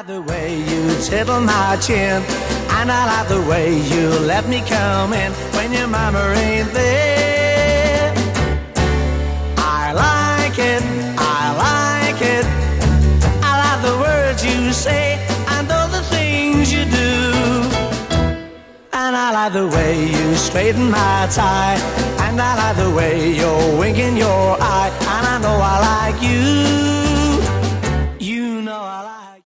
like the way you tickle my chin, and I like the way you let me come in when your mama ain't there. I like it, I like it. I like the words you say and all the things you do. And I like the way you straighten my tie, and I like the way you're winking your eye, and I know I like you.